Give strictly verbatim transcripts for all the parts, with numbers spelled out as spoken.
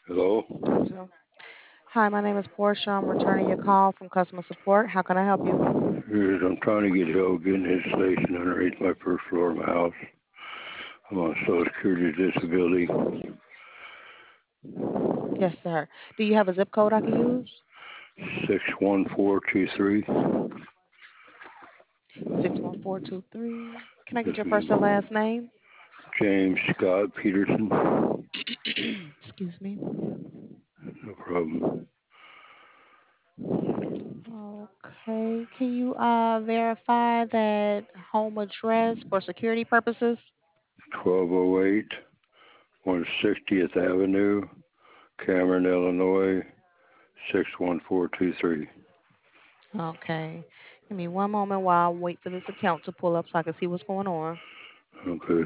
Hello? So, hi, my name is Portia. I'm returning your call from customer support. How can I help you? Yes, I'm trying to get help getting installation underneath my first floor of my house. I'm on Social Security disability. Yes, sir. Do you have a zip code I can use? six one four two three. six one four two three. Can I get Yes, your first and ma'am. last name? James Scott Peterson. Excuse me. No problem. Okay. Can you uh verify that home address for security purposes? twelve oh eight, one hundred sixtieth Avenue, Cameron, Illinois, six one four two three. Okay. Give me one moment while I wait for this account to pull up so I can see what's going on. Okay.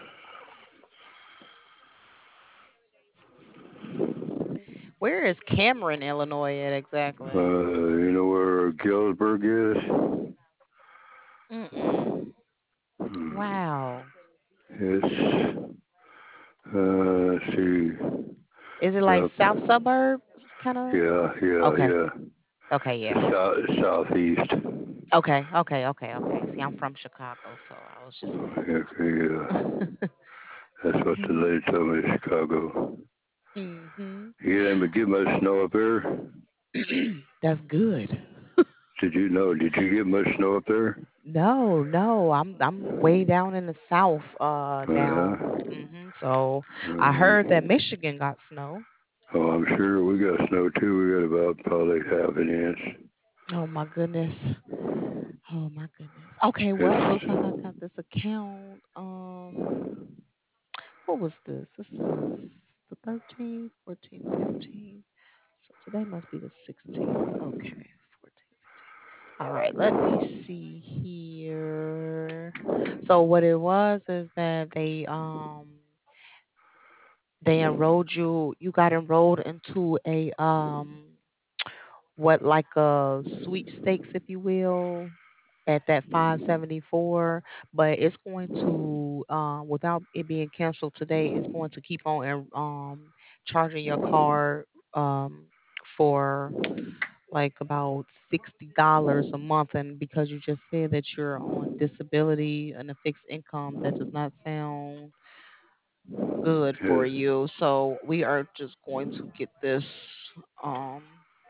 Where is Cameron, Illinois at exactly? Uh, you know where Galesburg is? Mm-mm. Hmm. Wow. It's, uh, let's see. Is it like Uh, south suburb kind of? yeah, yeah, Okay. yeah. Okay, yeah. South, southeast. Okay, okay, okay, okay. See, I'm from Chicago, so I was just Okay, yeah. That's what the Okay. lady told me, Chicago. Mhm. You didn't get much snow up there? That's good. Did you know? Did you get much snow up there? No, no, I'm I'm way down in the south uh Uh, now. Mhm. So I heard that um, Michigan got snow. oh, I'm sure we got snow too. We got about probably half an inch. Oh my goodness. Oh my goodness. Okay, well, it looks like I It's got this account. Um What was this? This is the thirteenth, fourteenth, fifteenth. So today must be the sixteenth. Okay, fourteen, fifteen. All right, let me see here. So what it was is that they um they enrolled you you got enrolled into a um what like a sweepstakes if you will at that five seventy-four, but it's going to um without it being canceled today, it's going to keep on and um charging your card um for like about sixty dollars a month, and because you just said that you're on disability and a fixed income, that does not sound good for yes, you. So we are just going to get this um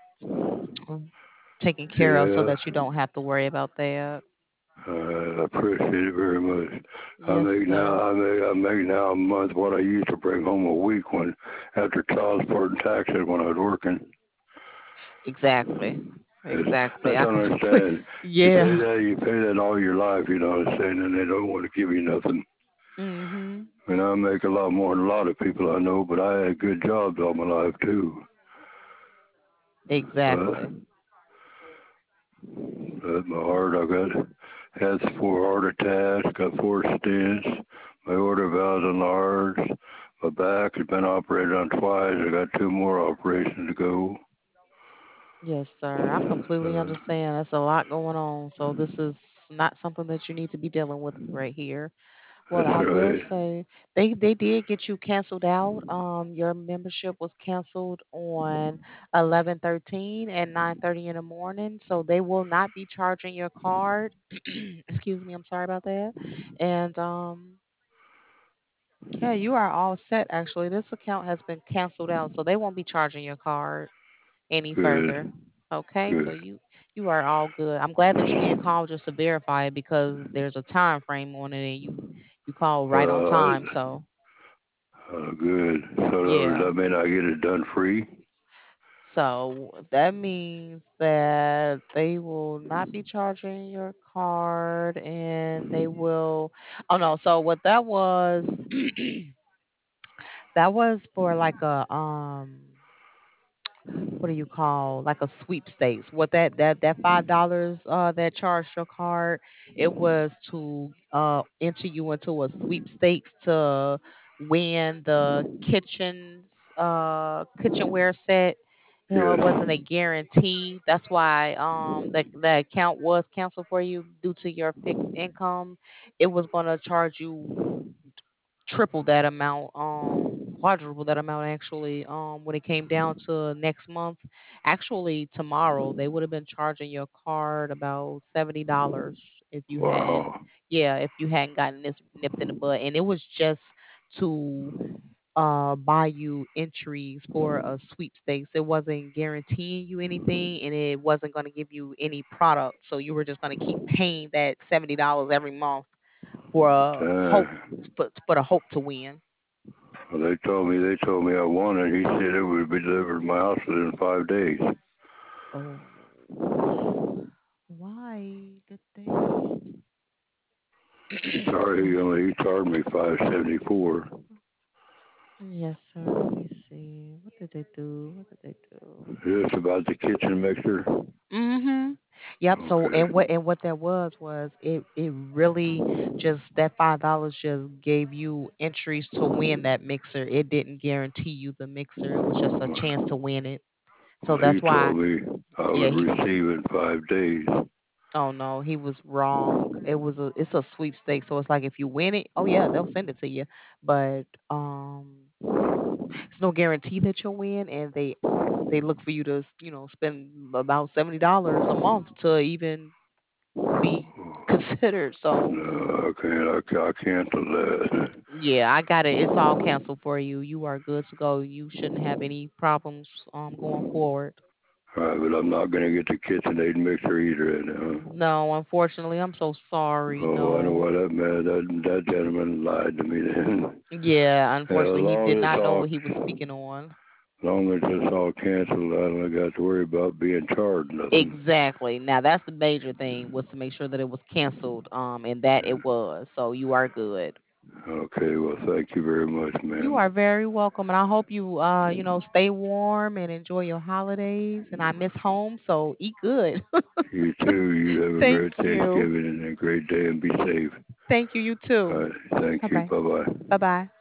taken care of so yeah. that you don't have to worry about that. Uh, I appreciate it very much. I Yes, make sir. now I make I make now a month what I used to bring home a week when after child support and taxes when I was working. Exactly. It's, I Exactly. I don't completely understand. You pay yeah. that, you pay that all your life, you know what I'm saying, and they don't want to give you nothing. Mhm. I mean, I make a lot more than a lot of people I know, but I had good jobs all my life too. But, Exactly. but my heart, I got had four heart attacks, got four stents, my aorta valves enlarged, my back has been operated on twice. I got two more operations to go. Yes, sir. I completely Uh, understand. That's a lot going on. So this is not something that you need to be dealing with right here. What that's I will right. say, they they did get you canceled out. Um, your membership was canceled on eleven thirteen at nine thirty in the morning. So they will not be charging your card. Excuse me, I'm sorry about that. And um, yeah, you are all set actually. This account has been canceled out, so they won't be charging your card any further. Good, Okay, so good. you you are all good. I'm glad that you didn't call just to verify it because there's a time frame on it and you you called right on Uh, time. So uh, good. So does yeah. that mean I get it done free? So that means that they will not be charging your card and they will oh no, so what that was that was for like a um what do you call like a sweepstakes what that that that five dollars uh that charged your card, it was to uh enter you into a sweepstakes to win the kitchens uh kitchenware set. You know, it wasn't a Yes. guarantee. That's why um the the account was canceled for you due to your fixed income. It was going to charge you triple that amount. Um quadruple that amount actually. Um, when it came down to next month, actually tomorrow they would have been charging your card about seventy dollars if you hadn't, Wow. yeah, if you hadn't gotten this nipped in the bud, and it was just to uh buy you entries for a sweepstakes. It wasn't guaranteeing you anything, and it wasn't going to give you any product. So you were just going to keep paying that seventy dollars every month for a hope, Dang. for, for the hope to win. Well, they told me they told me I won it. He said it would be delivered to my house within five days. Oh, why did they? He charged he only he charged me five seventy four. Yes, sir. Let me see. What did they do? What did they do? Just about the kitchen mixer. Mhm. Yep. So Okay. and what and what that was was it it really just that five dollars just gave you entries to win that mixer. It didn't guarantee you the mixer. It was just a chance to win it. So Well, he that's why, told me I yeah, would he, receive in five days. oh no, he was wrong. It was a it's a sweepstakes. So it's like if you win it, oh yeah, they'll send it to you. But um it's no guarantee that you'll win, and they they look for you to, you know, spend about seventy dollars a month to even be considered. So No, I can't. I, ca- I cancel that. yeah, I got it. It's all canceled for you. You are good to go. You shouldn't have any problems um going forward. All right, but I'm not gonna get the KitchenAid mixer either. And, uh, No, unfortunately, I'm so sorry. oh, I know No. what that man. That that gentleman lied to me then. Yeah, Yeah, as unfortunately, he did long as it's not know all, what he was speaking on. as long as it's all canceled, I don't got to worry about being charged nothing. Exactly. Now that's the major thing, was to make sure that it was canceled. Um, and that it was. So you are good. Okay, well, thank you very much, You are ma'am. very welcome, and I hope you, uh, you know, stay warm and enjoy your holidays. And I miss home, so eat good. You too. You have a Thank great you. Thanksgiving and a great day, and be safe. Thank you. You All too. right, thank Bye you. bye. Bye bye. Bye bye.